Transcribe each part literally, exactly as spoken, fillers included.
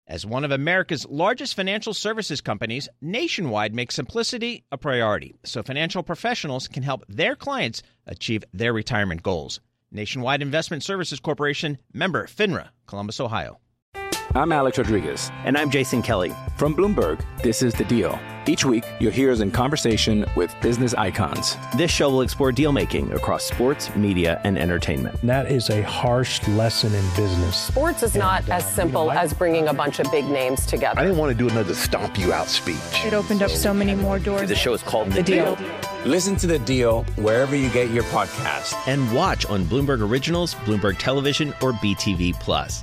As one of America's largest financial services companies, Nationwide makes simplicity a priority so financial professionals can help their clients achieve their retirement goals. Nationwide Investment Services Corporation, member FINRA, Columbus, Ohio. I'm Alex Rodriguez. And I'm Jason Kelly. From Bloomberg, this is The Deal. Each week, you'll hear us in conversation with business icons. This show will explore deal-making across sports, media, and entertainment. That is a harsh lesson in business. Sports is not and, uh, as simple you know, I, as bringing a bunch of big names together. I didn't want to do another stomp you out speech. It opened up so many more doors. The show is called The, the Deal. Deal. Listen to The Deal wherever you get your podcast. And watch on Bloomberg Originals, Bloomberg Television, or B T V Plus.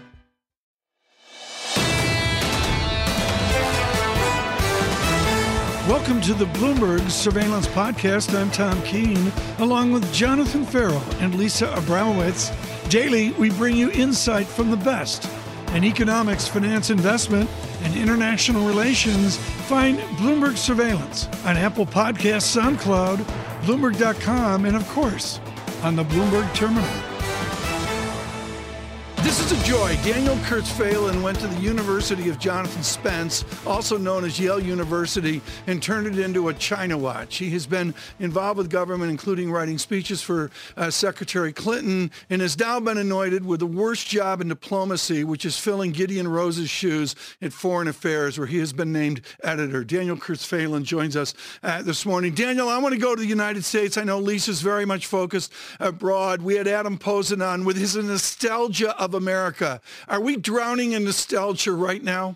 Welcome to the Bloomberg Surveillance Podcast. I'm Tom Keene, along with Jonathan Farrell and Lisa Abramowitz. Daily, we bring you insight from the best in economics, finance, investment, and international relations. Find Bloomberg Surveillance on Apple Podcasts, SoundCloud, Bloomberg dot com, and of course, on the Bloomberg Terminal. This is a joy. Daniel Kurtzfehlen went to the University of Jonathan Spence, also known as Yale University, and turned it into a China watch. He has been involved with government, including writing speeches for uh, Secretary Clinton, and has now been anointed with the worst job in diplomacy, which is filling Gideon Rose's shoes at Foreign Affairs, where he has been named editor. Daniel Kurtzfehlen joins us uh, this morning. Daniel, I want to go to the United States. I know Lisa's very much focused abroad. We had Adam Posen on with his nostalgia of America. Are we drowning in nostalgia right now?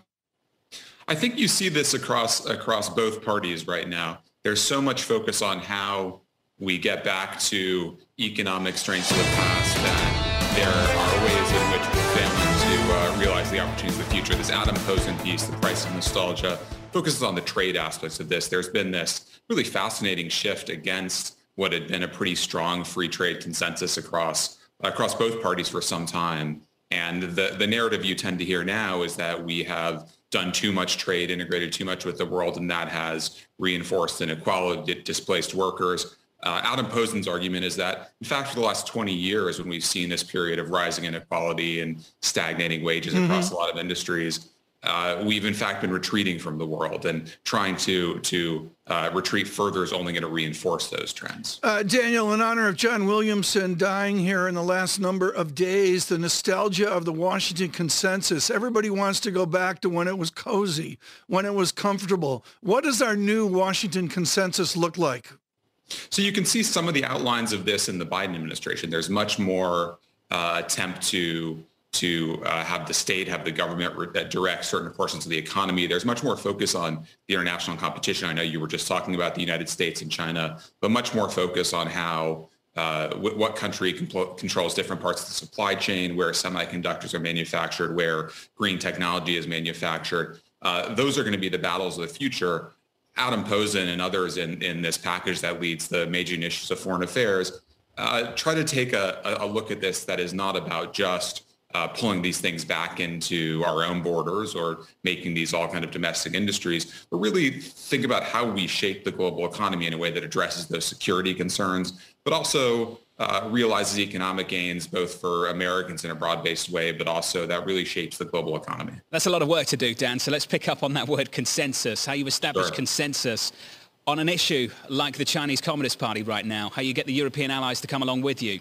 I think you see this across across both parties right now. There's so much focus on how we get back to economic strengths of the past that there are ways in which we're failing to uh, realize the opportunities of the future. This Adam Posen piece, The Price of Nostalgia, focuses on the trade aspects of this. There's been this really fascinating shift against what had been a pretty strong free trade consensus across across both parties for some time. And the, the narrative you tend to hear now is that we have done too much trade, integrated too much with the world, and that has reinforced inequality, displaced workers. Uh, Adam Posen's argument is that, in fact, for the last twenty years, when we've seen this period of rising inequality and stagnating wages mm-hmm. across a lot of industries, uh, we've in fact been retreating from the world, and trying to to uh, retreat further is only going to reinforce those trends. Uh, Daniel, in honor of John Williamson dying here in the last number of days, the nostalgia of the Washington Consensus, everybody wants to go back to when it was cozy, when it was comfortable. What does our new Washington Consensus look like? So you can see some of the outlines of this in the Biden administration. There's much more uh, attempt to to uh, have the state, have the government re- that direct certain portions of the economy. There's much more focus on the international competition. I know you were just talking about the United States and China, but much more focus on how uh, w- what country compl- controls different parts of the supply chain, where semiconductors are manufactured, where green technology is manufactured. Uh, those are going to be the battles of the future. Adam Posen and others in, in this package that leads the major initiatives of foreign affairs uh, try to take a, a look at this that is not about just Uh, pulling these things back into our own borders or making these all kind of domestic industries, but really think about how we shape the global economy in a way that addresses those security concerns, but also uh, realizes economic gains both for Americans in a broad-based way, but also that really shapes the global economy. That's a lot of work to do, Dan. So let's pick up on that word consensus, how you establish Sure. consensus on an issue like the Chinese Communist Party right now, how you get the European allies to come along with you.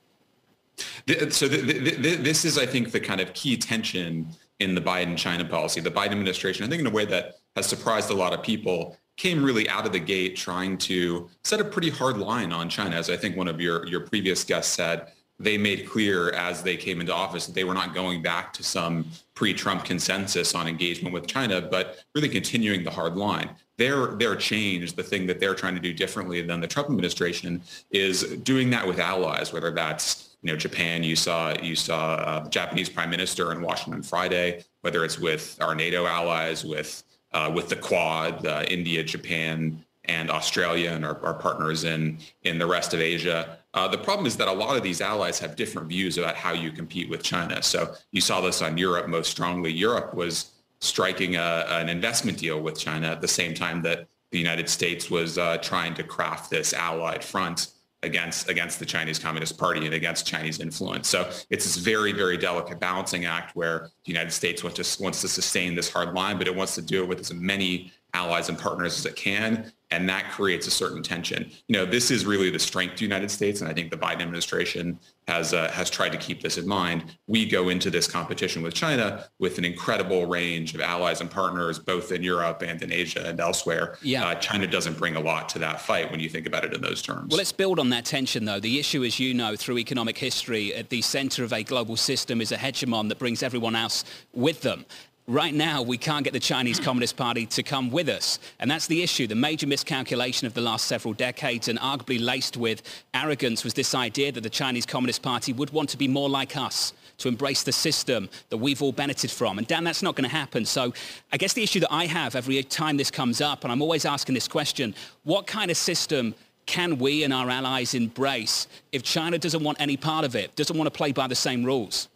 So the, the, the, this is, I think, the kind of key tension in the Biden-China policy. The Biden administration, I think in a way that has surprised a lot of people, came really out of the gate trying to set a pretty hard line on China. As I think one of your, your previous guests said, they made clear as they came into office that they were not going back to some pre-Trump consensus on engagement with China, but really continuing the hard line. Their, their change, the thing that they're trying to do differently than the Trump administration, is doing that with allies, whether that's You know, Japan, you saw you saw uh, the Japanese prime minister in Washington Friday, whether it's with our NATO allies, with uh, with the Quad, uh, India, Japan, and Australia, and our, our partners in in the rest of Asia. Uh, the problem is that a lot of these allies have different views about how you compete with China. So you saw this on Europe most strongly. Europe was striking a, an investment deal with China at the same time that the United States was uh, trying to craft this allied front against against the Chinese Communist Party and against Chinese influence. So it's this very, very delicate balancing act where the United States wants to, wants to sustain this hard line, but it wants to do it with as many allies and partners as it can. And that creates a certain tension. You know, this is really the strength of the United States. And I think the Biden administration has uh, has tried to keep this in mind. We go into this competition with China with an incredible range of allies and partners, both in Europe and in Asia and elsewhere. Yeah. Uh, China doesn't bring a lot to that fight when you think about it in those terms. Well, let's build on that tension, though. The issue, as you know, through economic history, at the center of a global system is a hegemon that brings everyone else with them. Right now, we can't get the Chinese Communist Party to come with us. And that's the issue. The major miscalculation of the last several decades, and arguably laced with arrogance, was this idea that the Chinese Communist Party would want to be more like us, to embrace the system that we've all benefited from. And Dan, that's not going to happen. So I guess the issue that I have every time this comes up, and I'm always asking this question, what kind of system can we and our allies embrace if China doesn't want any part of it, doesn't want to play by the same rules?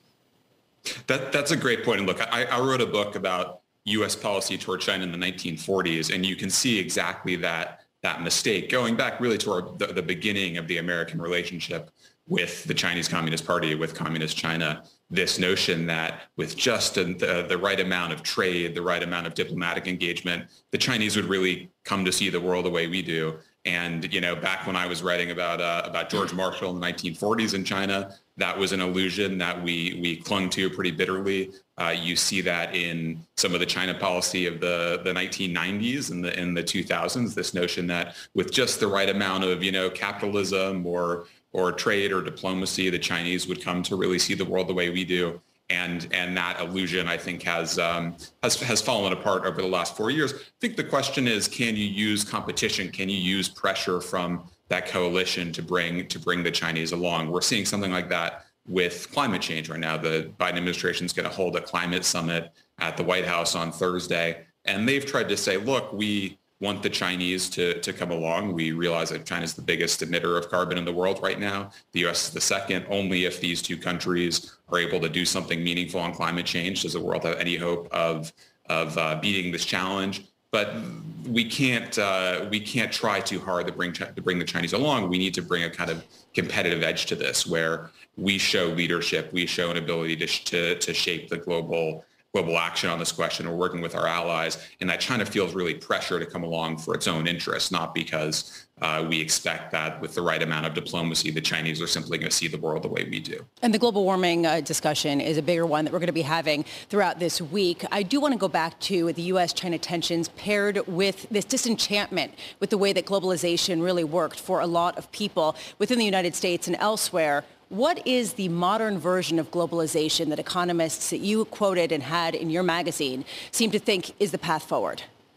That, that's a great point. And look, I, I wrote a book about U S policy toward China in the nineteen forties, and you can see exactly that that mistake going back really to our, the, the beginning of the American relationship with the Chinese Communist Party, with Communist China. This notion that with just a, the, the right amount of trade, the right amount of diplomatic engagement, the Chinese would really come to see the world the way we do. And, you know, back when I was writing about uh, about George Marshall in the nineteen forties in China, that was an illusion that we we clung to pretty bitterly. Uh, you see that in some of the China policy of the, the nineteen nineties and the in the two thousands, this notion that with just the right amount of, you know, capitalism or or trade or diplomacy, the Chinese would come to really see the world the way we do. And and that illusion, I think, has um, has has fallen apart over the last four years. I think the question is, can you use competition? Can you use pressure from that coalition to bring to bring the Chinese along? We're seeing something like that with climate change right now. The Biden administration is going to hold a climate summit at the White House on Thursday, and they've tried to say, look, we want the Chinese to, to come along. We realize that China is the biggest emitter of carbon in the world right now. The U S is the second. Only if these two countries are able to do something meaningful on climate change does the world have any hope of of uh, beating this challenge. But we can't uh, we can't try too hard to bring to bring the Chinese along. We need to bring a kind of competitive edge to this, where we show leadership, we show an ability to to, to shape the global. global action on this question. We're working with our allies, and that China feels really pressure to come along for its own interests, not because uh, we expect that with the right amount of diplomacy, the Chinese are simply going to see the world the way we do. And the global warming uh, discussion is a bigger one that we're going to be having throughout this week. I do want to go back to the U S China tensions paired with this disenchantment with the way that globalization really worked for a lot of people within the United States and elsewhere. What is the modern version of globalization that economists that you quoted and had in your magazine seem to think is the path forward?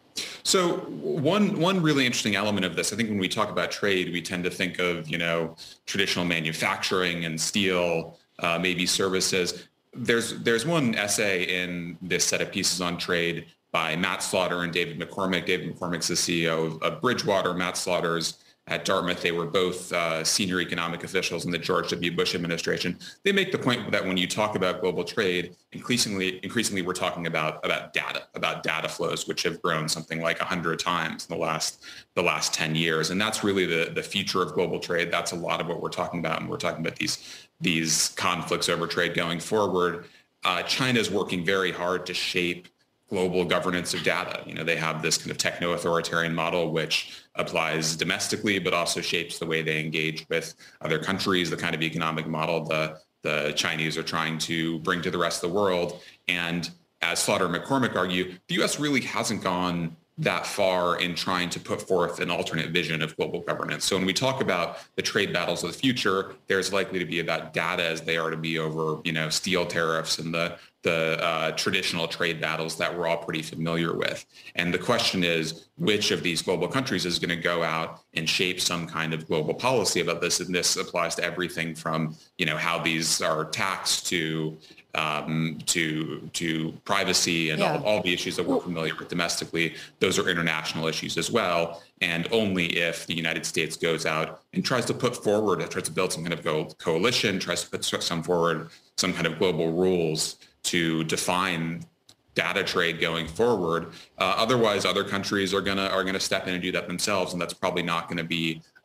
So one one really interesting element of this, I think when we talk about trade, we tend to think of, you know, traditional manufacturing and steel, uh, maybe services. There's there's one essay in this set of pieces on trade by Matt Slaughter and David McCormick. David McCormick's the C E O of, of Bridgewater. Matt Slaughter's at Dartmouth. They were both uh, senior economic officials in the George W. Bush administration. They make the point that when you talk about global trade, increasingly, increasingly we're talking about, about data, about data flows, which have grown something like one hundred times in the last the last ten years. And that's really the, the future of global trade. That's a lot of what we're talking about. And we're talking about these, these conflicts over trade going forward. Uh, China is working very hard to shape global governance of data. You know, they have this kind of techno-authoritarian model, which applies domestically, but also shapes the way they engage with other countries, the kind of economic model the, the Chinese are trying to bring to the rest of the world. And as Slaughter and McCormick argue, the U S really hasn't gone that far in trying to put forth an alternate vision of global governance. So when we talk about the trade battles of the future, there's likely to be about data as they are to be over, you know, steel tariffs and the the uh, traditional trade battles that we're all pretty familiar with. And the question is, which of these global countries is going to go out and shape some kind of global policy about this? And this applies to everything from, you know, how these are taxed to um, to to privacy and yeah. all, all the issues that we're familiar with domestically. Those are international issues as well. And only if the United States goes out and tries to put forward, tries to build some kind of co- coalition, tries to put some forward, some kind of global rules to define data trade going forward. Uh, otherwise, other countries are gonna are gonna step in and do that themselves, and that's probably not going to be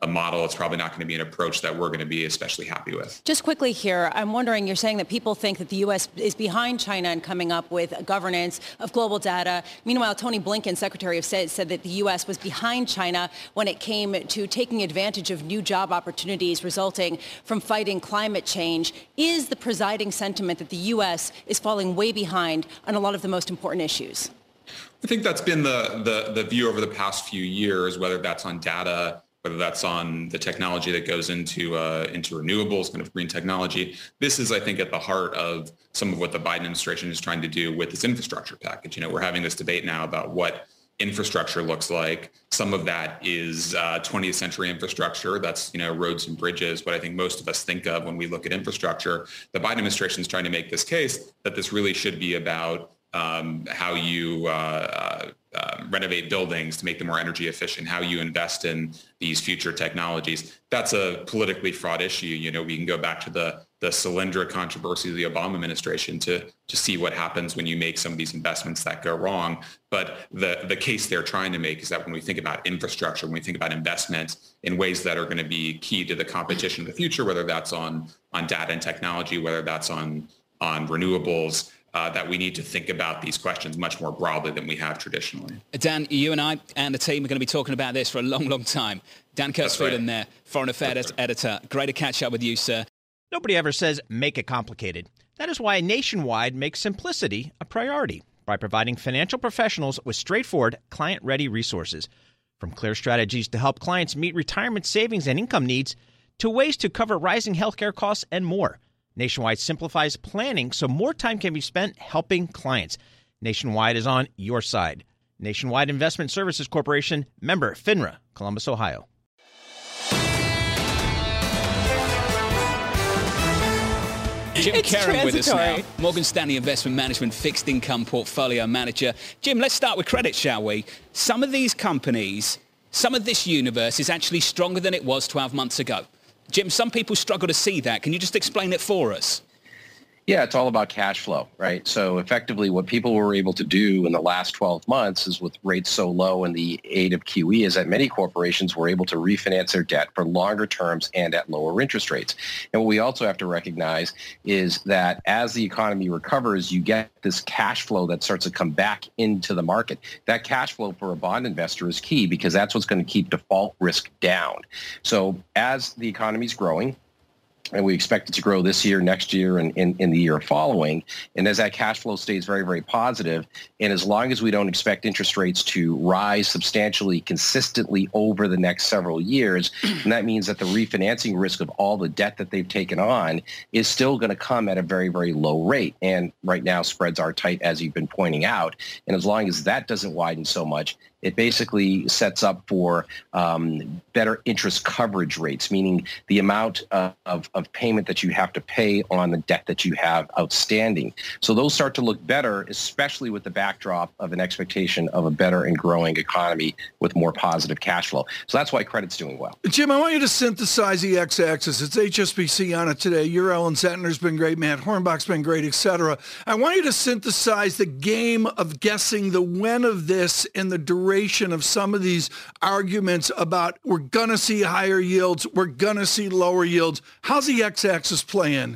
a model. It's probably not going to be an approach that we're going to be especially happy with. Just quickly here, I'm wondering, you're saying that people think that the U S is behind China in coming up with governance of global data. Meanwhile, Tony Blinken, Secretary of State, said that the U S was behind China when it came to taking advantage of new job opportunities resulting from fighting climate change. Is the presiding sentiment that the U S is falling way behind on a lot of the most important issues? I think that's been the, the, the view over the past few years, whether that's on data, whether that's on the technology that goes into uh, into renewables, kind of green technology. This is, I think, at the heart of some of what the Biden administration is trying to do with this infrastructure package. You know, we're having this debate now about what infrastructure looks like. Some of that is uh, twentieth century infrastructure. That's, you know, roads and bridges, what I think most of us think of when we look at infrastructure. The Biden administration is trying to make this case that this really should be about um, how you uh, uh, renovate buildings to make them more energy efficient, how you invest in these future technologies. That's a politically fraught issue. You know, we can go back to the the Solyndra controversy of the Obama administration to to see what happens when you make some of these investments that go wrong. But the the case they're trying to make is that when we think about infrastructure, when we think about investment in ways that are going to be key to the competition of the future, whether that's on on data and technology, whether that's on on renewables, Uh, that we need to think about these questions much more broadly than we have traditionally. Dan, you and I and the team are going to be talking about this for a long, long time. Dan Kurzweil in there, Foreign Affairs right. Editor. Great to catch up with you, sir. Nobody ever says make it complicated. That is why Nationwide makes simplicity a priority by providing financial professionals with straightforward, client-ready resources. From clear strategies to help clients meet retirement savings and income needs to ways to cover rising healthcare costs and more. Nationwide simplifies planning so more time can be spent helping clients. Nationwide is on your side. Nationwide Investment Services Corporation, member FINRA, Columbus, Ohio. Jim It's Karen with us now, transitory. Morgan Stanley Investment Management Fixed Income Portfolio Manager. Jim, let's start with credit, shall we? Some of these companies, some of this universe is actually stronger than it was twelve months ago. Jim, some people struggle to see that. Can you just explain it for us? Yeah, it's all about cash flow, right? So effectively what people were able to do in the last twelve months is with rates so low and the aid of Q E is that many corporations were able to refinance their debt for longer terms and at lower interest rates. And what we also have to recognize is that as the economy recovers, you get this cash flow that starts to come back into the market. That cash flow for a bond investor is key because that's what's going to keep default risk down. So as the economy is growing, and we expect it to grow this year, next year, and in, in the year following. And as that cash flow stays very, very positive, and as long as we don't expect interest rates to rise substantially consistently over the next several years, and that means that the refinancing risk of all the debt that they've taken on is still going to come at a very, very low rate. And right now, spreads are tight, as you've been pointing out. And as long as that doesn't widen so much, it basically sets up for um, better interest coverage rates, meaning the amount of, of, of payment that you have to pay on the debt that you have outstanding. So those start to look better, especially with the backdrop of an expectation of a better and growing economy with more positive cash flow. So that's why credit's doing well. Jim, I want you to synthesize the x-axis. It's H S B C on it today. Your Ellen Zentner's been great, Matt Hornbach's been great, et cetera. I want you to synthesize the game of guessing the when of this and the duration of some of these arguments about we're going to see higher yields, we're going to see lower yields. How's the x-axis playing?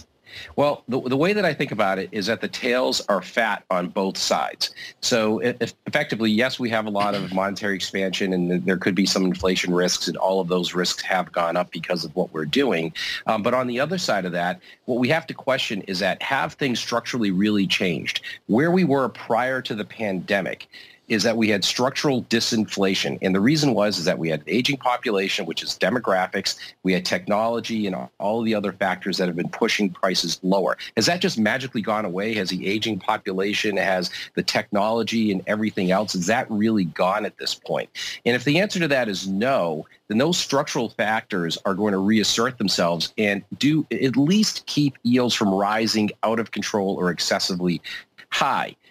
Well, the, the way that I think about it is that the tails are fat on both sides. So if, effectively, yes, we have a lot of monetary expansion and there could be some inflation risks, and all of those risks have gone up because of what we're doing. Um, but on the other side of that, what we have to question is that have things structurally really changed? Where we were prior to the pandemic is that we had structural disinflation. And the reason was is that we had aging population, which is demographics. We had technology and all of the other factors that have been pushing prices lower. Has that just magically gone away? Has the aging population, has the technology and everything else, is that really gone at this point? And if the answer to that is no, then those structural factors are going to reassert themselves and do at least keep yields from rising out of control or excessively high.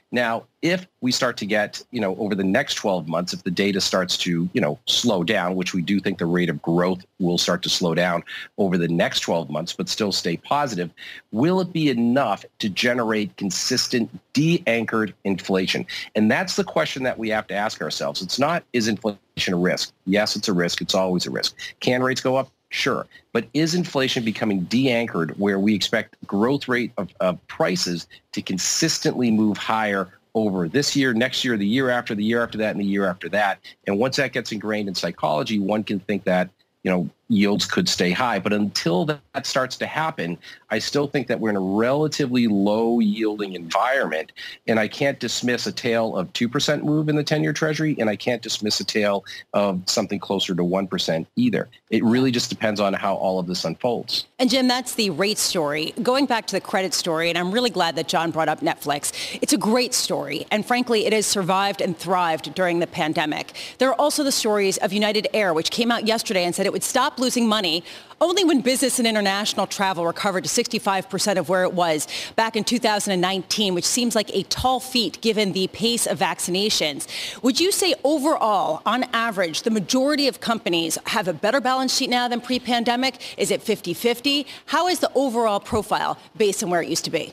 Now, if we start to get, you know, over the next twelve months, if the data starts to, you know, slow down, which we do think the rate of growth will start to slow down over the next twelve months, but still stay positive, will it be enough to generate consistent de-anchored inflation? And that's the question that we have to ask ourselves. It's not, is inflation a risk? Yes, it's a risk. It's always a risk. Can rates go up? Sure. But is inflation becoming de-anchored where we expect growth rate of, of prices to consistently move higher over this year, next year, the year after, the year after that, and the year after that? And once that gets ingrained in psychology, one can think that, you know, yields could stay high. But until that starts to happen, I still think that we're in a relatively low yielding environment. And I can't dismiss a tail of two percent move in the ten-year Treasury, and I can't dismiss a tail of something closer to one percent either. It really just depends on how all of this unfolds. And Jim, that's the rate story. Going back to the credit story, and I'm really glad that John brought up Netflix. It's a great story. And frankly, it has survived and thrived during the pandemic. There are also the stories of United Air, which came out yesterday and said it would stop losing money only when business and international travel recovered to sixty-five percent of where it was back in two thousand nineteen, which seems like a tall feat given the pace of vaccinations. Would you say overall, on average, the majority of companies have a better balance sheet now than pre-pandemic? Is it fifty-fifty? How is the overall profile based on where it used to be?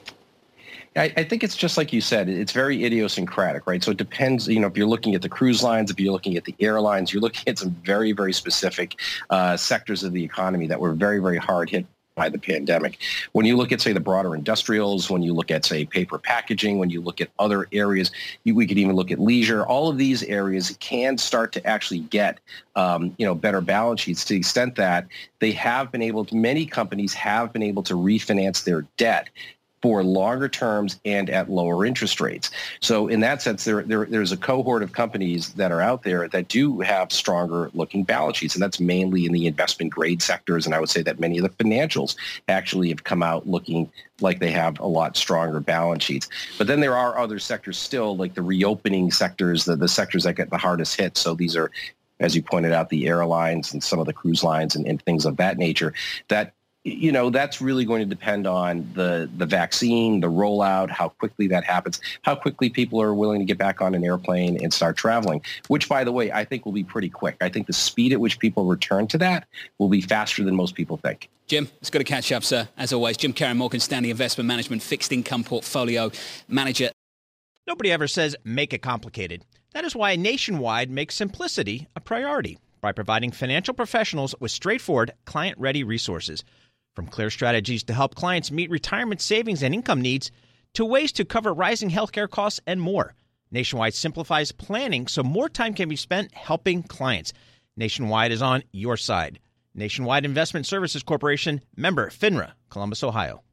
I, I think it's just like you said, it's very idiosyncratic, right? So it depends, you know, if you're looking at the cruise lines, if you're looking at the airlines, you're looking at some very, very specific uh, sectors of the economy that were very, very hard hit by the pandemic. When you look at, say, the broader industrials, when you look at, say, paper packaging, when you look at other areas, you, we could even look at leisure, all of these areas can start to actually get, um, you know, better balance sheets to the extent that they have been able to, many companies have been able to refinance their debt for longer terms and at lower interest rates. So in that sense, there, there there's a cohort of companies that are out there that do have stronger looking balance sheets, and that's mainly in the investment grade sectors. And I would say that many of the financials actually have come out looking like they have a lot stronger balance sheets. But then there are other sectors still, like the reopening sectors, the, the sectors that get the hardest hit. So these are, as you pointed out, the airlines and some of the cruise lines and, and things of that nature that, you know, that's really going to depend on the, the vaccine, the rollout, how quickly that happens, how quickly people are willing to get back on an airplane and start traveling, which, by the way, I think will be pretty quick. I think the speed at which people return to that will be faster than most people think. Jim, it's good to catch up, sir. As always, Jim Caron, Morgan Stanley Investment Management, Fixed Income Portfolio Manager. Nobody ever says make it complicated. That is why Nationwide makes simplicity a priority by providing financial professionals with straightforward, client-ready resources. From clear strategies to help clients meet retirement savings and income needs, to ways to cover rising healthcare costs and more. Nationwide simplifies planning so more time can be spent helping clients. Nationwide is on your side. Nationwide Investment Services Corporation, member FINRA, Columbus, Ohio.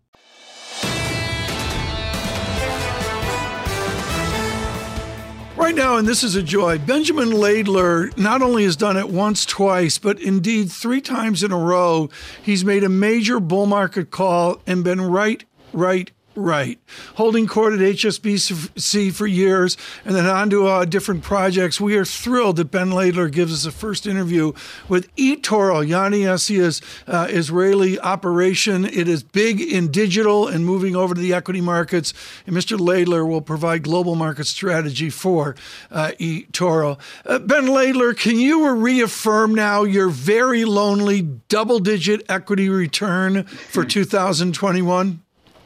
Right now, and this is a joy, Benjamin Laidler not only has done it once, twice, but indeed three times in a row. He's made a major bull market call and been right, right, right. Holding court at H S B C for years and then on to uh, different projects. We are thrilled that Ben Laidler gives us a first interview with eToro, Yanni Asia's uh, Israeli operation. It is big in digital and moving over to the equity markets. And Mister Laidler will provide global market strategy for uh, eToro. Uh, Ben Laidler, can you reaffirm now your very lonely double-digit equity return for two thousand twenty-one?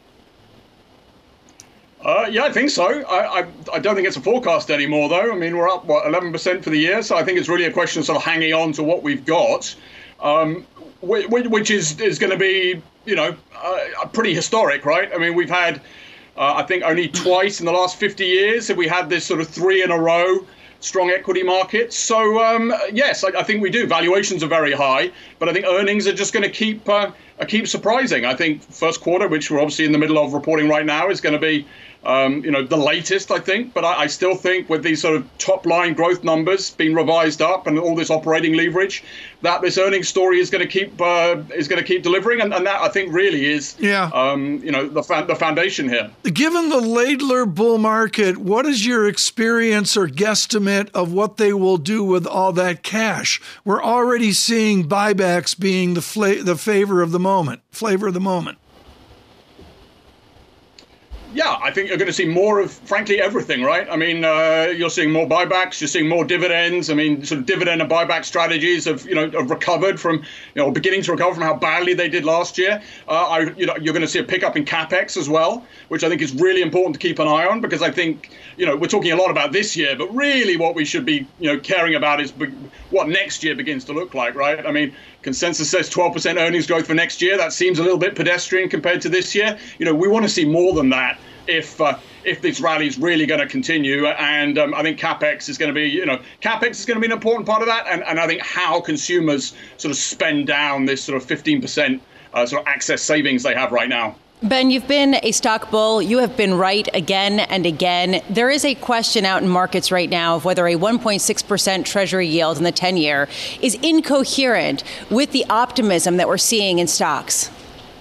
Uh, yeah, I think so. I, I I don't think it's a forecast anymore, though. I mean, we're up, what, eleven percent for the year, so I think it's really a question of sort of hanging on to what we've got, um, which, which is, is going to be, you know, uh, pretty historic, right? I mean, we've had, uh, I think, only twice in the last fifty years have we had this sort of three in a row strong equity markets. So, um, yes, I, I think we do. Valuations are very high, but I think earnings are just going to keep uh, keep surprising. I think first quarter, which we're obviously in the middle of reporting right now, is going to be Um, you know, the latest, I think, but I, I still think with these sort of top line growth numbers being revised up and all this operating leverage, that this earnings story is going to keep uh, is going to keep delivering, and, and that I think really is, yeah, um, you know, the fa- the foundation here. Given the Laidler bull market, what is your experience or guesstimate of what they will do with all that cash? We're already seeing buybacks being the fla- the favor of the moment, flavor of the moment. yeah, I think you're going to see more of, frankly, everything, right? I mean, uh, you're seeing more buybacks, you're seeing more dividends. I mean, sort of dividend and buyback strategies have, you know, have recovered from, you know, beginning to recover from how badly they did last year. Uh, I, you know, you're going to see a pickup in CapEx as well, which I think is really important to keep an eye on, because I think, you know, we're talking a lot about this year, but really what we should be, you know, caring about is be- what next year begins to look like, right? I mean, consensus says twelve percent earnings growth for next year. That seems a little bit pedestrian compared to this year. You know, we want to see more than that if uh, if this rally is really going to continue. And um, I think CapEx is going to be, you know, CapEx is going to be an important part of that. And, and I think how consumers sort of spend down this sort of fifteen percent uh, sort of excess savings they have right now. Ben, you've been a stock bull. You have been right again and again. There is a question out in markets right now of whether a one point six percent Treasury yield in the ten-year is incoherent with the optimism that we're seeing in stocks.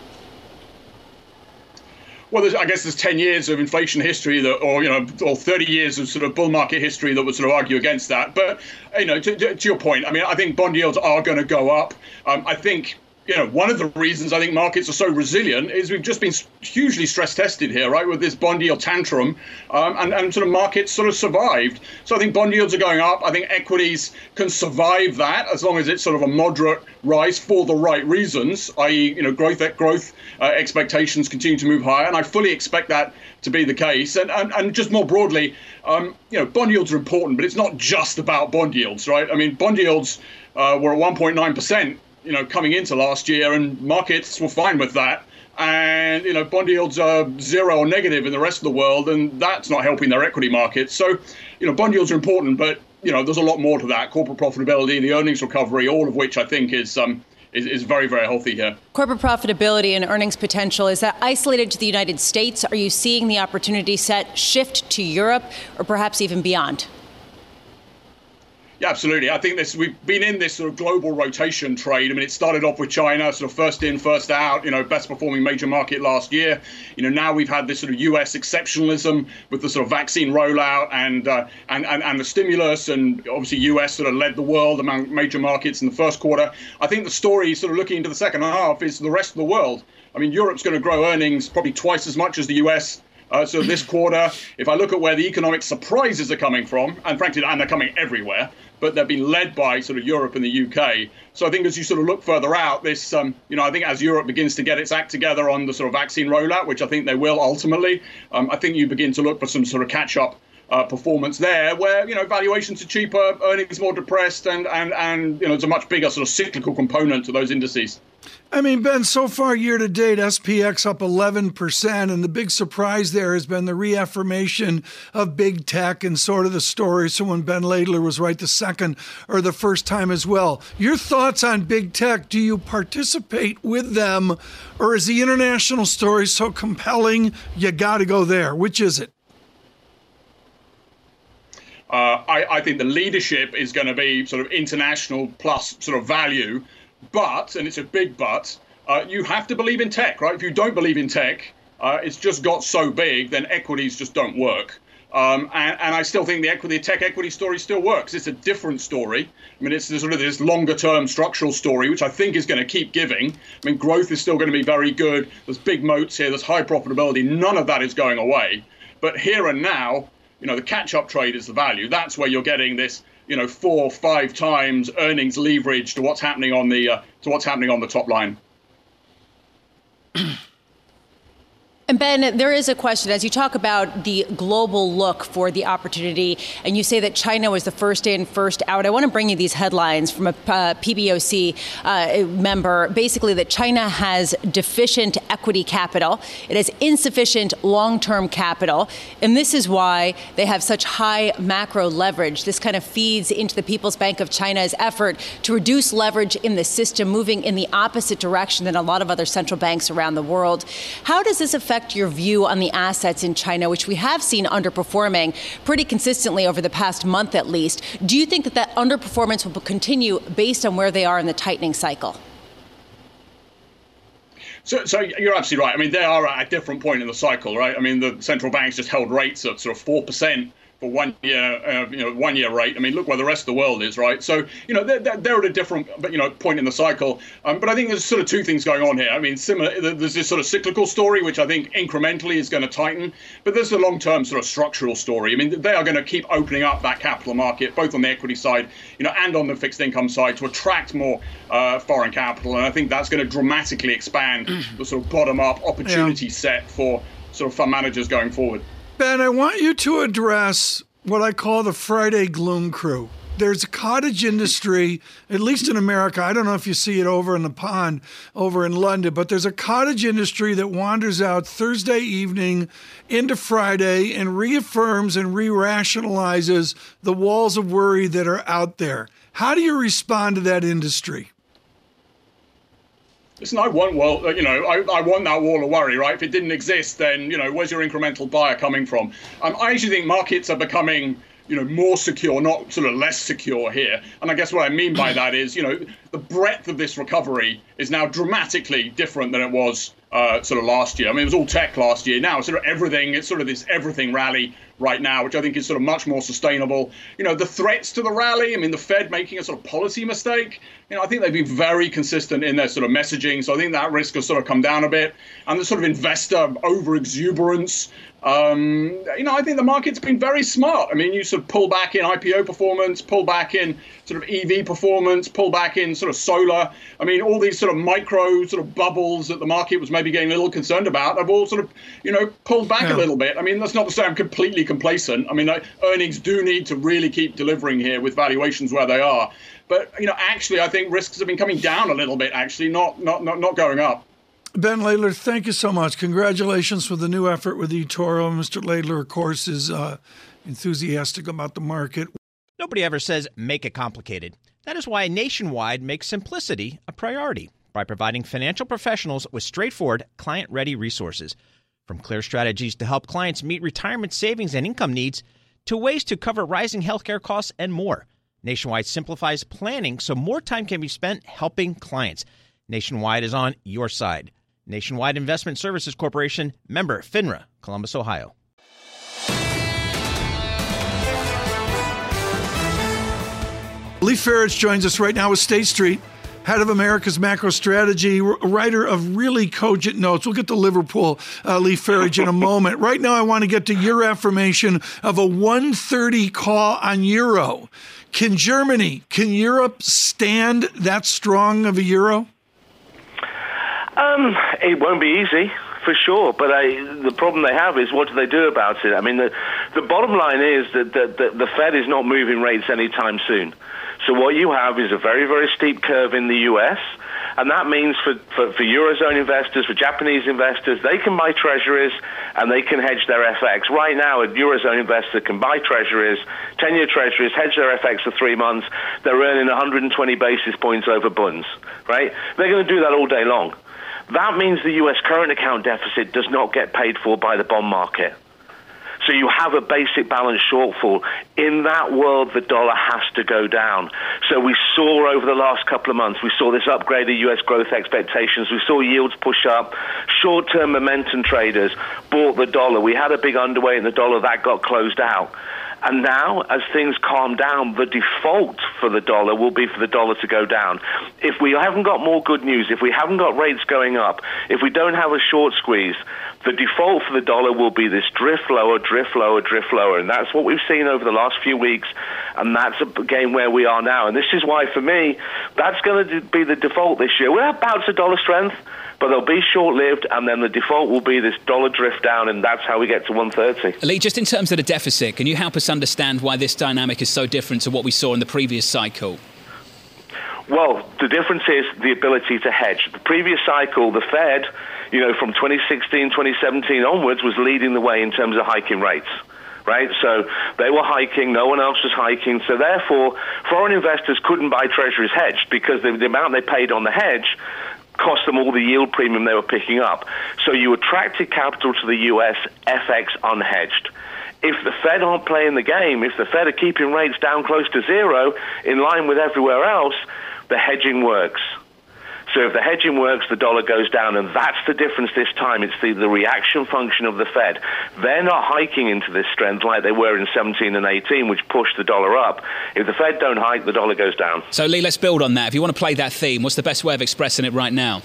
Well, there's, I guess there's ten years of inflation history that, or, you know, or thirty years of sort of bull market history that would sort of argue against that. But, you know, to, to, to your point, I mean, I think bond yields are going to go up. Um, I think, you know, one of the reasons I think markets are so resilient is we've just been hugely stress tested here, right, with this bond yield tantrum, um, and, and sort of markets sort of survived. So I think bond yields are going up. I think equities can survive that as long as it's sort of a moderate rise for the right reasons, that is, you know, growth growth uh, expectations continue to move higher. And I fully expect that to be the case. And, and, and just more broadly, um, you know, bond yields are important, but it's not just about bond yields, right? I mean, bond yields uh, were at one point nine percent. You know, coming into last year, and markets were fine with that. And, you know, bond yields are zero or negative in the rest of the world, and that's not helping their equity markets. So, you know, bond yields are important, but, you know, there's a lot more to that. Corporate profitability, the earnings recovery, all of which I think is um is, is very, very healthy here. Corporate profitability and earnings potential, is that isolated to the United States? Are you seeing the opportunity set shift to Europe or perhaps even beyond? Yeah, absolutely. I think this we've been in this sort of global rotation trade. I mean, it started off with China, sort of first in, first out, you know, best performing major market last year. You know, now we've had this sort of U S exceptionalism with the sort of vaccine rollout and uh, and, and and the stimulus, and obviously U S sort of led the world among major markets in the first quarter. I think the story sort of looking into the second half is the rest of the world. I mean, Europe's going to grow earnings probably twice as much as the U S. Uh, so this quarter, if I look at where the economic surprises are coming from, and frankly, and they're coming everywhere, but they're being led by sort of Europe and the U K. So I think as you sort of look further out, this, um, you know, I think as Europe begins to get its act together on the sort of vaccine rollout, which I think they will ultimately, um, I think you begin to look for some sort of catch-up uh, performance there, where, you know, valuations are cheaper, earnings more depressed, and and and you know, it's a much bigger sort of cyclical component to those indices. I mean, Ben, so far year to date, S P X up eleven percent. And the big surprise there has been the reaffirmation of big tech and sort of the story. So when Ben Laidler was right the second or the first time as well. Your thoughts on big tech? Do you participate with them, or is the international story so compelling you got to go there? Which is it? Uh, I, I think the leadership is going to be sort of international plus sort of value. But, and it's a big but, uh, you have to believe in tech, right? If you don't believe in tech, uh, it's just got so big, then equities just don't work. Um, and, and I still think the equity, tech equity story still works. It's a different story. I mean, it's sort of this longer term structural story, which I think is going to keep giving. I mean, growth is still going to be very good. There's big moats here. There's high profitability. None of that is going away. But here and now, you know, the catch-up trade is the value. That's where you're getting this, you know, four, five times earnings leverage to what's happening on the uh, to what's happening on the top line. And Ben, there is a question, as you talk about the global look for the opportunity, and you say that China was the first in, first out. I want to bring you these headlines from a uh, P B O C uh, member, basically that China has deficient equity capital. It has insufficient long-term capital. And this is why they have such high macro leverage. This kind of feeds into the People's Bank of China's effort to reduce leverage in the system, moving in the opposite direction than a lot of other central banks around the world. How does this affect your view on the assets in China, which we have seen underperforming pretty consistently over the past month at least? Do you think that that underperformance will continue based on where they are in the tightening cycle? So, so you're absolutely right. I mean, they are at a different point in the cycle, right? I mean, the central banks just held rates at sort of four percent for one year, uh, you know, one year rate. I mean, look where the rest of the world is, right? So, you know, they're, they're at a different, you know, point in the cycle. Um, but I think there's sort of two things going on here. I mean, similar, there's this sort of cyclical story, which I think incrementally is going to tighten. But there's a long-term sort of structural story. I mean, they are going to keep opening up that capital market, both on the equity side, you know, and on the fixed income side, to attract more uh, foreign capital. And I think that's going to dramatically expand the sort of bottom-up opportunity yeah. set for sort of fund managers going forward. Ben, I want you to address what I call the Friday gloom crew. There's a cottage industry, at least in America. I don't know if you see it over in the pond over in London, but there's a cottage industry that wanders out Thursday evening into Friday and reaffirms and re-rationalizes the walls of worry that are out there. How do you respond to that industry? Listen, I want, well, you know, I, I want that wall of worry, right? If it didn't exist, then, you know, where's your incremental buyer coming from? Um, I actually think markets are becoming, you know, more secure, not sort of less secure here. And I guess what I mean by that is, you know, the breadth of this recovery is now dramatically different than it was uh, sort of last year. I mean, it was all tech last year. Now it's sort of everything. It's sort of this everything rally right now, which I think is sort of much more sustainable. You know, the threats to the rally, I mean, the Fed making a sort of policy mistake, you know, I think they've been very consistent in their sort of messaging. So I think that risk has sort of come down a bit. And the sort of investor over-exuberance, um, you know, I think the market's been very smart. I mean, you sort of pull back in I P O performance, pull back in sort of E V performance, pull back in sort of solar. I mean, all these sort of micro sort of bubbles that the market was maybe getting a little concerned about have all sort of, you know, pulled back yeah. a little bit. I mean, that's not to say I'm completely complacent. I mean, earnings do need to really keep delivering here with valuations where they are. But, you know, actually, I think risks have been coming down a little bit, actually, not not not, not going up. Ben Laidler, thank you so much. Congratulations for the new effort with eToro. Mister Laidler, of course, is uh, enthusiastic about the market. Nobody ever says make it complicated. That is why Nationwide makes simplicity a priority by providing financial professionals with straightforward, client-ready resources. From clear strategies to help clients meet retirement savings and income needs to ways to cover rising healthcare costs and more. Nationwide simplifies planning so more time can be spent helping clients. Nationwide is on your side. Nationwide Investment Services Corporation, member FINRA, Columbus, Ohio. Lee Farage joins us right now with State Street, head of America's macro strategy, writer of really cogent notes. We'll get to Liverpool, uh, Lee Farage, in a moment. Right now, I want to get to your affirmation of a one thirty call on euro. Can Germany, can Europe stand that strong of a euro? Um, it won't be easy, for sure. But I, the problem they have is, what do they do about it? I mean, the, the bottom line is that the, the, the Fed is not moving rates anytime soon. So what you have is a very, very steep curve in the U S, and that means for, for, for Eurozone investors, for Japanese investors, they can buy treasuries and they can hedge their F X. Right now, a Eurozone investor can buy treasuries, ten-year treasuries, hedge their F X for three months. They're earning one hundred twenty basis points over bunds, right? They're going to do that all day long. That means the U S current account deficit does not get paid for by the bond market. So you have a basic balance shortfall. In that world, the dollar has to go down. So we saw over the last couple of months, we saw this upgraded U S growth expectations. We saw yields push up. Short-term momentum traders bought the dollar. We had a big underweight in the dollar. That got closed out. And now, as things calm down, the default for the dollar will be for the dollar to go down. If we haven't got more good news, if we haven't got rates going up, if we don't have a short squeeze, the default for the dollar will be this drift lower, drift lower, drift lower. And that's what we've seen over the last few weeks. And that's a game where we are now. And this is why, for me, that's going to be the default this year. We'll have bouts of dollar strength, but they'll be short-lived, and then the default will be this dollar drift down, and that's how we get to one thirty. Lee, just in terms of the deficit, can you help us understand why this dynamic is so different to what we saw in the previous cycle? Well, the difference is the ability to hedge. The previous cycle, the Fed, you know, from twenty sixteen, twenty seventeen onwards, was leading the way in terms of hiking rates. Right? So they were hiking, no one else was hiking. So therefore, foreign investors couldn't buy treasuries hedged because the, the amount they paid on the hedge cost them all the yield premium they were picking up. So you attracted capital to the U S F X unhedged. If the Fed aren't playing the game, if the Fed are keeping rates down close to zero, in line with everywhere else, the hedging works. So if the hedging works, the dollar goes down, and that's the difference this time. It's the, the reaction function of the Fed. They're not hiking into this strength like they were in seventeen and eighteen, which pushed the dollar up. If the Fed don't hike, the dollar goes down. So, Lee, let's build on that. If you want to play that theme, what's the best way of expressing it right now?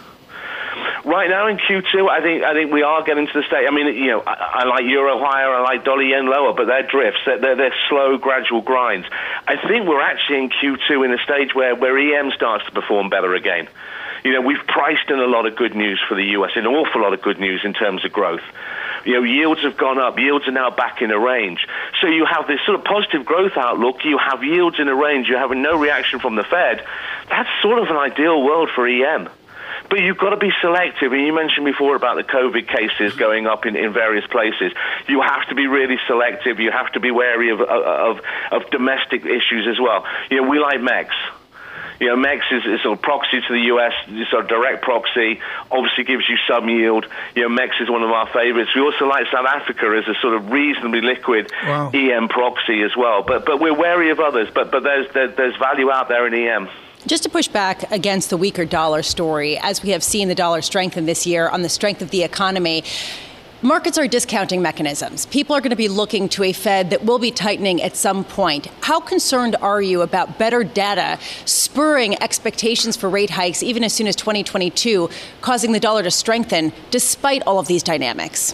Right now in Q two, I think I think we are getting to the state. I mean, you know, I, I like euro higher, I like dollar yen lower, but they're drifts. They're, they're, they're slow, gradual grinds. I think we're actually in Q two in a stage where, where E M starts to perform better again. You know, we've priced in a lot of good news for the U S, an awful lot of good news in terms of growth. You know, yields have gone up. Yields are now back in a range. So you have this sort of positive growth outlook. You have yields in a range. You're having no reaction from the Fed. That's sort of an ideal world for E M. But you've got to be selective. And you mentioned before about the COVID cases going up in, in various places. You have to be really selective. You have to be wary of, of, of domestic issues as well. You know, we like M E X. You know, M E X is, is sort of proxy to the U S, sort of direct proxy, obviously gives you some yield. You know, M E X is one of our favorites. We also like South Africa as a sort of reasonably liquid wow. E M proxy as well. But but we're wary of others. But but there's there, there's value out there in E M. Just to push back against the weaker dollar story, as we have seen the dollar strengthen this year on the strength of the economy, markets are discounting mechanisms. People are going to be looking to a Fed that will be tightening at some point. How concerned are you about better data spurring expectations for rate hikes even as soon as twenty twenty-two, causing the dollar to strengthen despite all of these dynamics?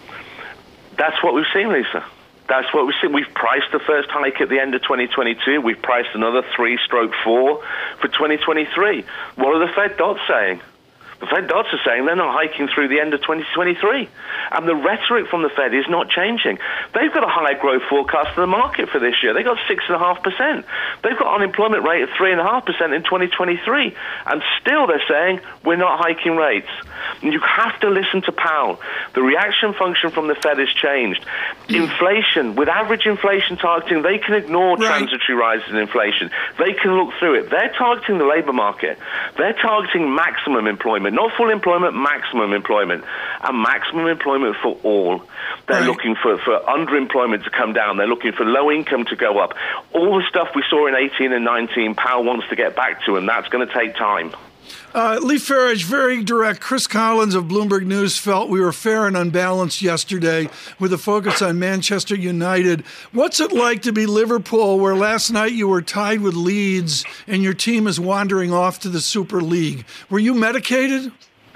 That's what we've seen, Lisa. That's what we've seen. We've priced the first hike at the end of twenty twenty-two. We've priced another three stroke four for twenty twenty-three. What are the Fed dots saying? The Fed dots are saying they're not hiking through the end of twenty twenty-three. And the rhetoric from the Fed is not changing. They've got a higher growth forecast for the market for this year. They've got six point five percent. They've got an unemployment rate of three point five percent in twenty twenty-three. And still they're saying we're not hiking rates. And you have to listen to Powell. The reaction function from the Fed has changed. Inflation, with average inflation targeting, they can ignore right. transitory rises in inflation. They can look through it. They're targeting the labor market. They're targeting maximum employment. Not full employment, maximum employment. And maximum employment for all. They're right. looking for, for underemployment to come down. They're looking for low income to go up. All the stuff we saw in eighteen and nineteen, Powell wants to get back to, and that's going to take time. Uh, Lee Farage, very direct. Chris Collins of Bloomberg News felt we were fair and unbalanced yesterday with a focus on Manchester United. What's it like to be Liverpool, where last night you were tied with Leeds and your team is wandering off to the Super League? Were you medicated?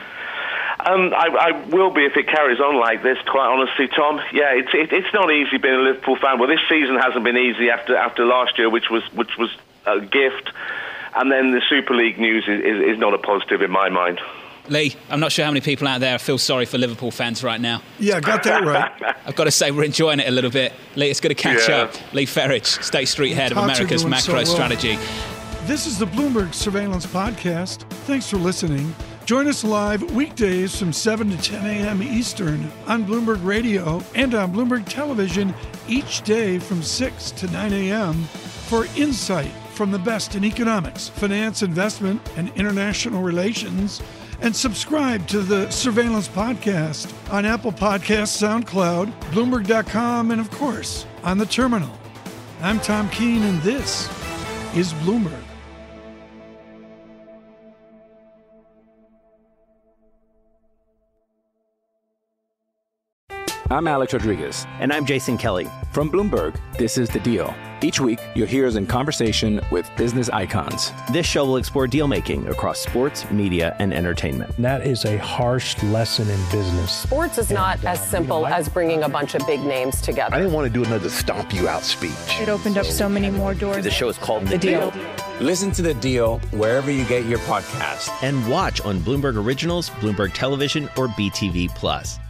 Um, I, I will be if it carries on like this, quite honestly, Tom. Yeah, it's it, it's not easy being a Liverpool fan. Well, this season hasn't been easy after after last year, which was which was a gift. And then the Super League news is, is, is not a positive in my mind. Lee, I'm not sure how many people out there feel sorry for Liverpool fans right now. Yeah, got that right. I've got to say we're enjoying it a little bit. Lee, it's good to catch yeah. up. Lee Farage, State Street head of America's macro so well. strategy. This is the Bloomberg Surveillance Podcast. Thanks for listening. Join us live weekdays from seven to ten a.m. Eastern on Bloomberg Radio and on Bloomberg Television each day from six to nine a.m. for insight from the best in economics, finance, investment, and international relations. And subscribe to the Surveillance Podcast on Apple Podcasts, SoundCloud, Bloomberg dot com, and of course, on the terminal. I'm Tom Keene, and this is Bloomberg. I'm Alex Rodriguez. And I'm Jason Kelly. From Bloomberg, this is The Deal. Each week, you'll hear us in conversation with business icons. This show will explore deal-making across sports, media, and entertainment. That is a harsh lesson in business. Sports is not as simple as bringing a bunch of big names together. I didn't want to do another stomp you out speech. It opened up so many more doors. The show is called The, the Deal. Deal. Listen to The Deal wherever you get your podcast. And watch on Bloomberg Originals, Bloomberg Television, or B T V Plus.